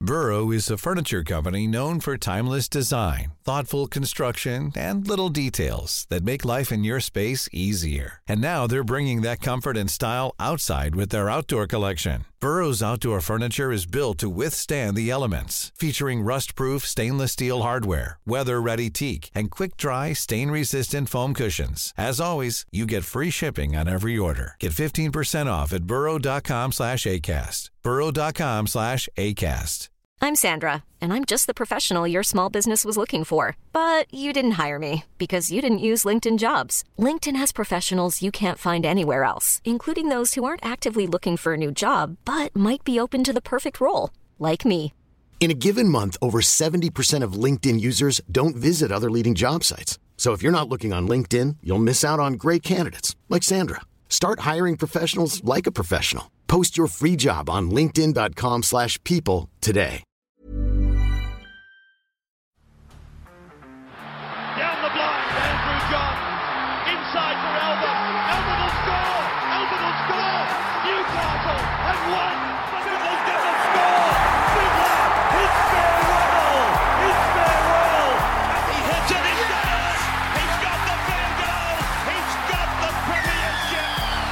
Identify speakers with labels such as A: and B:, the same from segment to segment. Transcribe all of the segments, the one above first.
A: Burrow is a furniture company known for timeless design, thoughtful construction, and little details that make life in your space easier. And now they're bringing that comfort and style outside with their outdoor collection. Burrow's outdoor furniture is built to withstand the elements, featuring rust-proof stainless steel hardware, weather-ready teak, and quick-dry, stain-resistant foam cushions. As always, you get free shipping on every order. Get 15% off at burrow.com/ACAST. burrow.com/ACAST.
B: I'm Sandra, and I'm just the professional your small business was looking for. But you didn't hire me because you didn't use LinkedIn Jobs. LinkedIn has professionals you can't find anywhere else, including those who aren't actively looking for a new job, but might be open to the perfect role, like me.
C: In a given month, over 70% of LinkedIn users don't visit other leading job sites. So if you're not looking on LinkedIn, you'll miss out on great candidates, like Sandra. Start hiring professionals like a professional. Post your free job on linkedin.com/people today.
D: Down the blind, Andrew John. Inside for Elba. Elba will score. Elba will score. Newcastle have won. Fiddler's going to score. Fiddler, it's farewell. It's farewell. And he hits it. He's got it. He's got the field goal. He's got the premiership.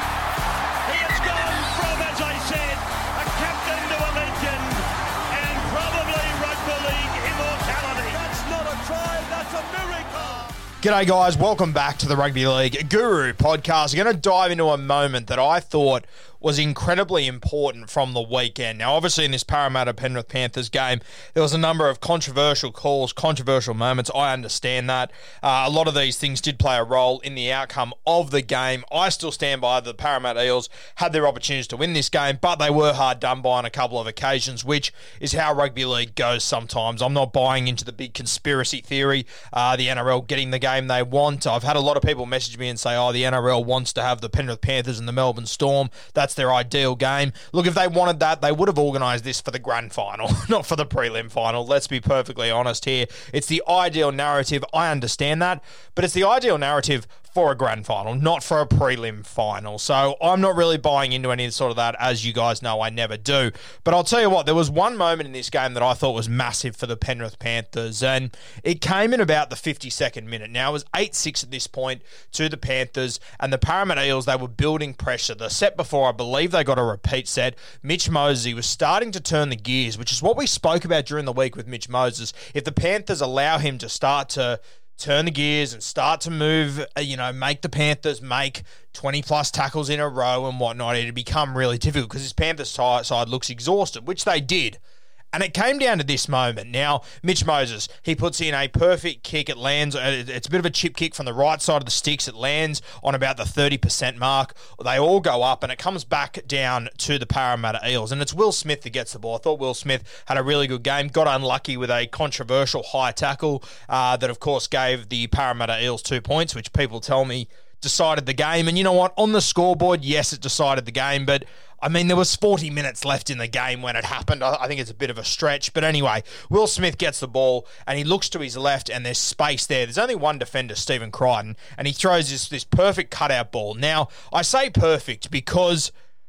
D: He has gone from, as I said, a captain to a legend. And probably rugby league immortality. That's not a try. That's a miracle.
E: G'day guys, welcome back to the Rugby League Guru podcast. We're going to dive into a moment that I thought was incredibly important from the weekend. Now, obviously in this Parramatta-Penrith Panthers game, there was a number of controversial calls, controversial moments. I understand that. A lot of these things did play a role in the outcome of the game. I still stand by the Parramatta Eels had their opportunities to win this game, but they were hard done by on a couple of occasions, which is how rugby league goes sometimes. I'm not buying into the big conspiracy theory, the NRL getting the game they want. I've had a lot of people message me and say, the NRL wants to have the Penrith Panthers and the Melbourne Storm. That's their ideal game. Look, if they wanted that, they would have organised this for the grand final, not for the prelim final. Let's be perfectly honest here. It's the ideal narrative. I understand that, but it's the ideal narrative for a grand final, not for a prelim final. So I'm not really buying into any sort of that. As you guys know, I never do. But I'll tell you what, there was one moment in this game that I thought was massive for the Penrith Panthers, and it came in about the 52nd minute. Now, it was 8-6 at this point to the Panthers, and the Parramatta Eels, they were building pressure. The set before, I believe they got a repeat set. Mitch Moses was starting to turn the gears, which is what we spoke about during the week with Mitch Moses. If the Panthers allow him to start to turn the gears and start to move, make the Panthers make 20-plus tackles in a row and whatnot, it'd become really difficult because his Panthers side looks exhausted, which they did. And it came down to this moment. Now, Mitch Moses, he puts in a perfect kick. It lands, it's a bit of a chip kick from the right side of the sticks. It lands on about the 30% mark. They all go up, and it comes back down to the Parramatta Eels. And it's Will Smith that gets the ball. I thought Will Smith had a really good game. Got unlucky with a controversial high tackle that, of course, gave the Parramatta Eels 2 points, which people tell me decided the game. And you know what? On the scoreboard, yes, it decided the game, but there was 40 minutes left in the game when it happened. I think it's a bit of a stretch. But anyway, Will Smith gets the ball and he looks to his left and there's space there. There's only one defender, Stephen Crichton, and he throws this perfect cutout ball. Now, I say perfect because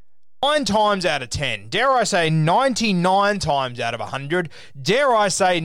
E: 9 times out of 10, dare I say 99 times out of 100, dare I say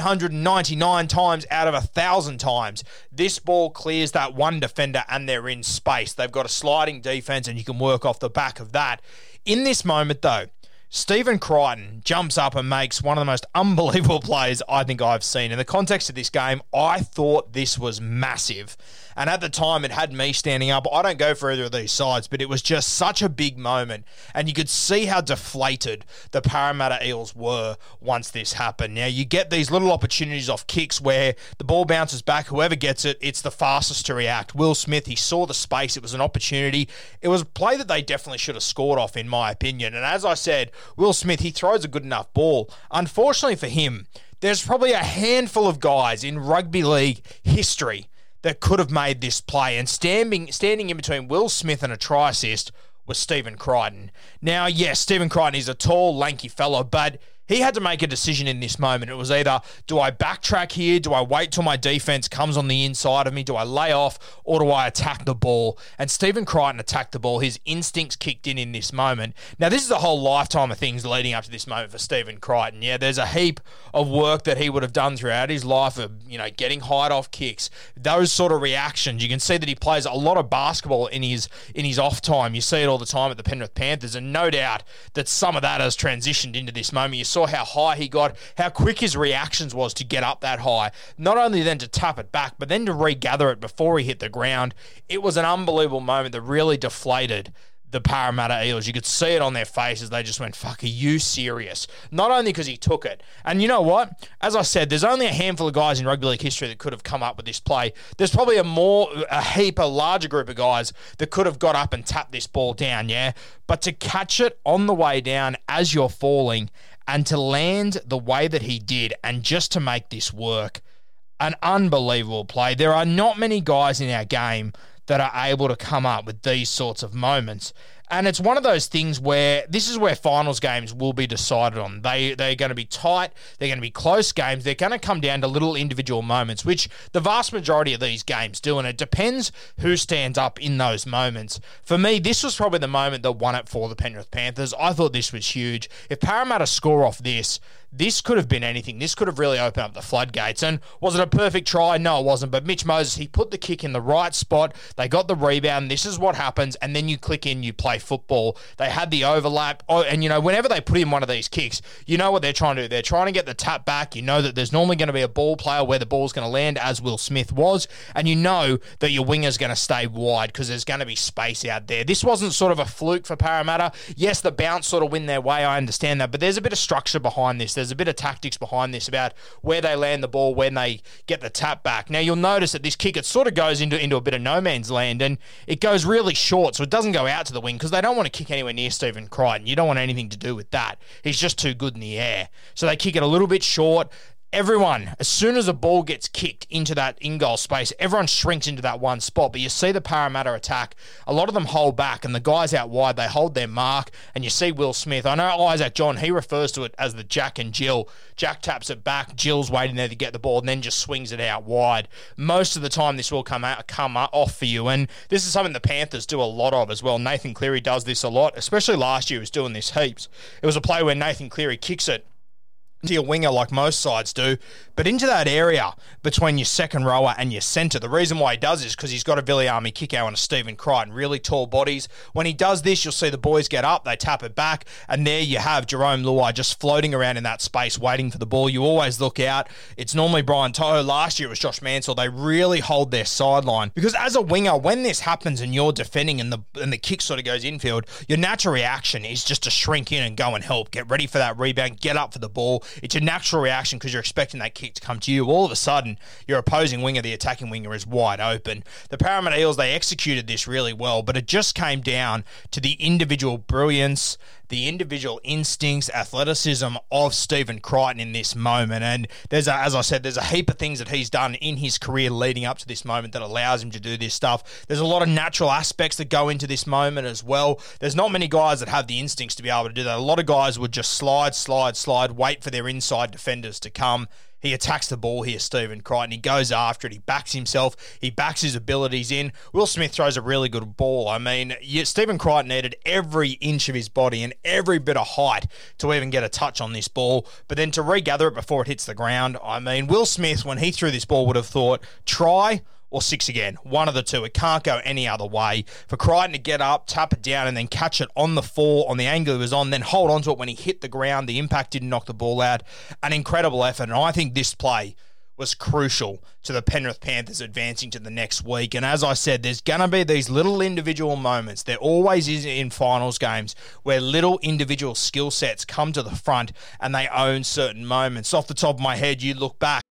E: 999 times out of 1,000 times, this ball clears that one defender and they're in space. They've got a sliding defense and you can work off the back of that. In this moment, though, Stephen Crichton jumps up and makes one of the most unbelievable plays I think I've seen. In the context of this game, I thought this was massive. And at the time, it had me standing up. I don't go for either of these sides, but it was just such a big moment. And you could see how deflated the Parramatta Eels were once this happened. Now, you get these little opportunities off kicks where the ball bounces back. Whoever gets it, it's the fastest to react. Will Smith, he saw the space. It was an opportunity. It was a play that they definitely should have scored off, in my opinion. And as I said, Will Smith, he throws a good enough ball. Unfortunately for him, there's probably a handful of guys in rugby league history that could have made this play, and standing in between Will Smith and a try assist was Stephen Crichton. Now, yes, Stephen Crichton is a tall, lanky fellow, but He had to make a decision in this moment. It was either, do I backtrack here? Do I wait till my defense comes on the inside of me? Do I lay off or do I attack the ball? And Stephen Crichton attacked the ball. His instincts kicked in this moment. Now, this is a whole lifetime of things leading up to this moment for Stephen Crichton. Yeah, there's a heap of work that he would have done throughout his life of, getting hide off kicks, those sort of reactions. You can see that he plays a lot of basketball in his off time. You see it all the time at the Penrith Panthers, and no doubt that some of that has transitioned into this moment. You saw how high he got, how quick his reactions was to get up that high. Not only then to tap it back, but then to regather it before he hit the ground. It was an unbelievable moment that really deflated the Parramatta Eels. You could see it on their faces. They just went, fuck, are you serious? Not only because he took it. And you know what? As I said, there's only a handful of guys in rugby league history that could have come up with this play. There's probably a larger group of guys that could have got up and tapped this ball down, yeah? But to catch it on the way down as you're falling and to land the way that he did and just to make this work, an unbelievable play. There are not many guys in our game that are able to come up with these sorts of moments. And it's one of those things where this is where finals games will be decided on. They're going to be tight. They're going to be close games. They're going to come down to little individual moments, which the vast majority of these games do. And it depends who stands up in those moments. For me, this was probably the moment that won it for the Penrith Panthers. I thought this was huge. If Parramatta score off this could have been anything. This could have really opened up the floodgates. And was it a perfect try? No, it wasn't. But Mitch Moses, he put the kick in the right spot. They got the rebound. This is what happens. And then you click in, you play football. They had the overlap. And, whenever they put in one of these kicks, you know what they're trying to do. They're trying to get the tap back. You know that there's normally going to be a ball player where the ball's going to land, as Will Smith was. And you know that your winger's going to stay wide because there's going to be space out there. This wasn't sort of a fluke for Parramatta. Yes, the bounce sort of win their way. I understand that. But there's a bit of structure behind this. There's a bit of tactics behind this about where they land the ball when they get the tap back. Now, you'll notice that this kick, it sort of goes into a bit of no man's land, and it goes really short, so it doesn't go out to the wing because they don't want to kick anywhere near Stephen Crichton. You don't want anything to do with that. He's just too good in the air. So they kick it a little bit short. Everyone, as soon as a ball gets kicked into that in-goal space, everyone shrinks into that one spot. But you see the Parramatta attack, a lot of them hold back, and the guys out wide, they hold their mark, and you see Will Smith. I know Isaac John, he refers to it as the Jack and Jill. Jack taps it back, Jill's waiting there to get the ball, and then just swings it out wide. Most of the time, this will come off for you, and this is something the Panthers do a lot of as well. Nathan Cleary does this a lot, especially last year he was doing this heaps. It was a play where Nathan Cleary kicks it to your winger like most sides do, but into that area between your second rower and your centre. The reason why he does is because he's got a Viliami Kikau and a Stephen Crichton, really tall bodies. When he does this, you'll see the boys get up, they tap it back, and there you have Jerome Luai just floating around in that space waiting for the ball. You always look out. It's normally Brian To'o. Last year it was Josh Mansell. They really hold their sideline because as a winger, when this happens and you're defending and the kick sort of goes infield, your natural reaction is just to shrink in and go and help. Get ready for that rebound, get up for the ball. It's a natural reaction because you're expecting that kick to come to you. All of a sudden, your opposing winger, the attacking winger, is wide open. The Parramatta Eels, they executed this really well, but it just came down to the individual brilliance, the individual instincts, athleticism of Stephen Crichton in this moment. And as I said, there's a heap of things that he's done in his career leading up to this moment that allows him to do this stuff. There's a lot of natural aspects that go into this moment as well. There's not many guys that have the instincts to be able to do that. A lot of guys would just slide, wait for their inside defenders to come. He attacks the ball here, Stephen Crichton. He goes after it. He backs himself. He backs his abilities in. Will Smith throws a really good ball. I mean, Stephen Crichton needed every inch of his body and every bit of height to even get a touch on this ball. But then to regather it before it hits the ground, I mean, Will Smith, when he threw this ball, would have thought, try or six again. One of the two. It can't go any other way. For Crichton to get up, tap it down, and then catch it on the four, on the angle he was on, then hold on to it when he hit the ground. The impact didn't knock the ball out. An incredible effort. And I think this play was crucial to the Penrith Panthers advancing to the next week. And as I said, there's going to be these little individual moments. There always is in finals games where little individual skill sets come to the front and they own certain moments. Off the top of my head, you look back.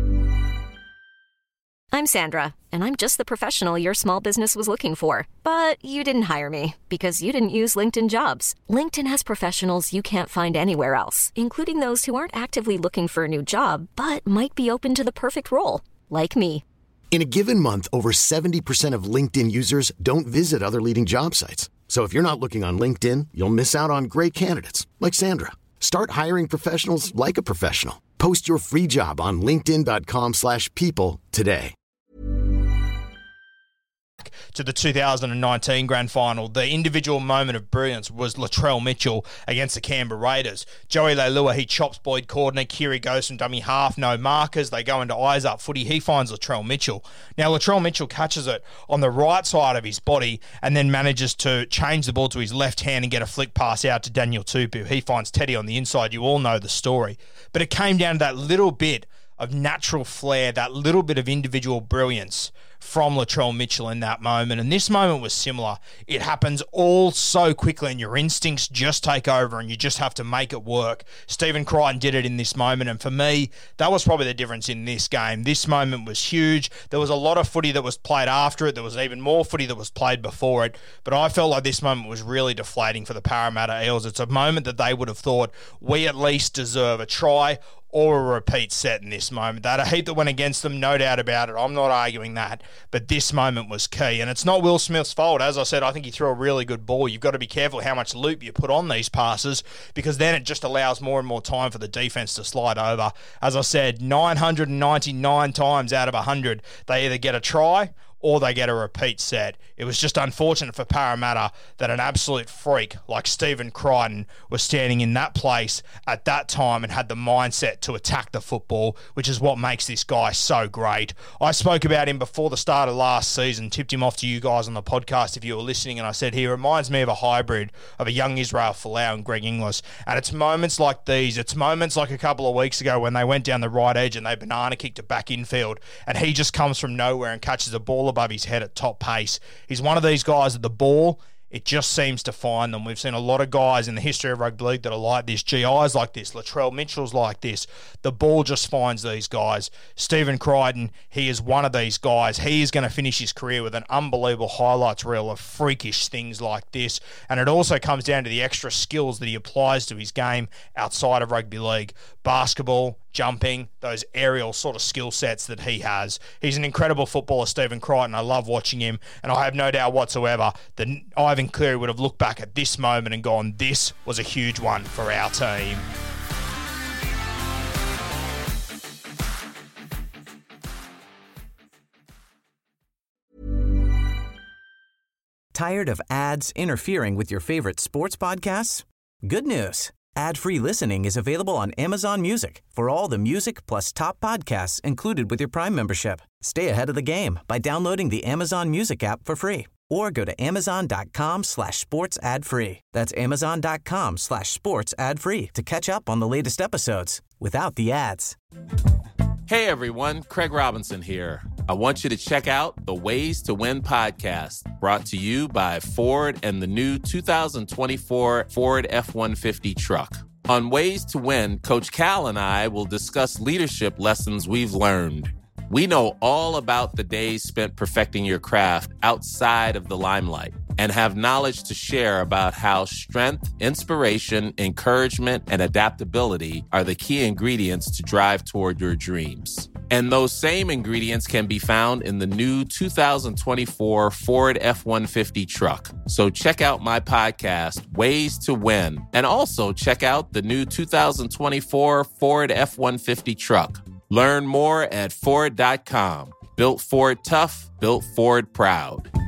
B: I'm Sandra, and I'm just the professional your small business was looking for. But you didn't hire me because you didn't use LinkedIn Jobs. LinkedIn has professionals you can't find anywhere else, including those who aren't actively looking for a new job, but might be open to the perfect role, like me.
C: In a given month, over 70% of LinkedIn users don't visit other leading job sites. So if you're not looking on LinkedIn, you'll miss out on great candidates like Sandra. Start hiring professionals like a professional. Post your free job on linkedin.com/people today.
E: To the 2019 Grand Final, the individual moment of brilliance was Latrell Mitchell against the Canberra Raiders. Joey Leilua, he chops Boyd Cordner. Kiri goes from dummy half, no markers. They go into eyes up footy. He finds Latrell Mitchell. Now, Latrell Mitchell catches it on the right side of his body and then manages to change the ball to his left hand and get a flick pass out to Daniel Tupu. He finds Teddy on the inside. You all know the story. But it came down to that little bit of natural flair, that little bit of individual brilliance from Latrell Mitchell in that moment. And this moment was similar. It happens all so quickly and your instincts just take over and you just have to make it work. Stephen Crichton did it in this moment, and for me, that was probably the difference in this game. This moment was huge. There was a lot of footy that was played after it. There was even more footy that was played before it, but I felt like this moment was really deflating for the Parramatta Eels. It's a moment that they would have thought, we at least deserve a try or a repeat set in this moment. They had a heap that went against them, no doubt about it. I'm not arguing that. But this moment was key. And it's not Will Smith's fault. As I said, I think he threw a really good ball. You've got to be careful how much loop you put on these passes, because then it just allows more and more time for the defense to slide over. As I said, 999 times out of 100, they either get a try or they get a repeat set. It was just unfortunate for Parramatta that an absolute freak like Stephen Crichton was standing in that place at that time and had the mindset to attack the football, which is what makes this guy so great. I spoke about him before the start of last season, tipped him off to you guys on the podcast if you were listening, and I said he reminds me of a hybrid of a young Israel Folau and Greg Inglis. And it's moments like these, it's moments like a couple of weeks ago when they went down the right edge and they banana kicked it back infield, and he just comes from nowhere and catches a ball above his head at top pace. He's one of these guys that the ball, it just seems to find them. We've seen a lot of guys in the history of rugby league that are like this. GI's like this. Latrell Mitchell's like this. The ball just finds these guys. Stephen Crichton, he is one of these guys. He is going to finish his career with an unbelievable highlights reel of freakish things like this. And it also comes down to the extra skills that he applies to his game outside of rugby league. Basketball, jumping, those aerial sort of skill sets that he has. He's an incredible footballer, Stephen Crichton. I love watching him, and I have no doubt whatsoever that Ivan Cleary would have looked back at this moment and gone, this was a huge one for our team.
F: Tired of ads interfering with your favorite sports podcasts? Good news. Ad-free listening is available on Amazon Music for all the music plus top podcasts included with your Prime membership. Stay ahead of the game by downloading the Amazon Music app for free or go to amazon.com/sports ad free. That's amazon.com/sports ad free to catch up on the latest episodes without the ads.
G: Hey everyone, Craig Robinson here. I want you to check out the Ways to Win podcast, brought to you by Ford and the new 2024 Ford F-150 truck. On Ways to Win, Coach Cal and I will discuss leadership lessons we've learned. We know all about the days spent perfecting your craft outside of the limelight and have knowledge to share about how strength, inspiration, encouragement, and adaptability are the key ingredients to drive toward your dreams. And those same ingredients can be found in the new 2024 Ford F-150 truck. So check out my podcast, Ways to Win, and also check out the new 2024 Ford F-150 truck. Learn more at Ford.com. Built Ford tough, built Ford proud.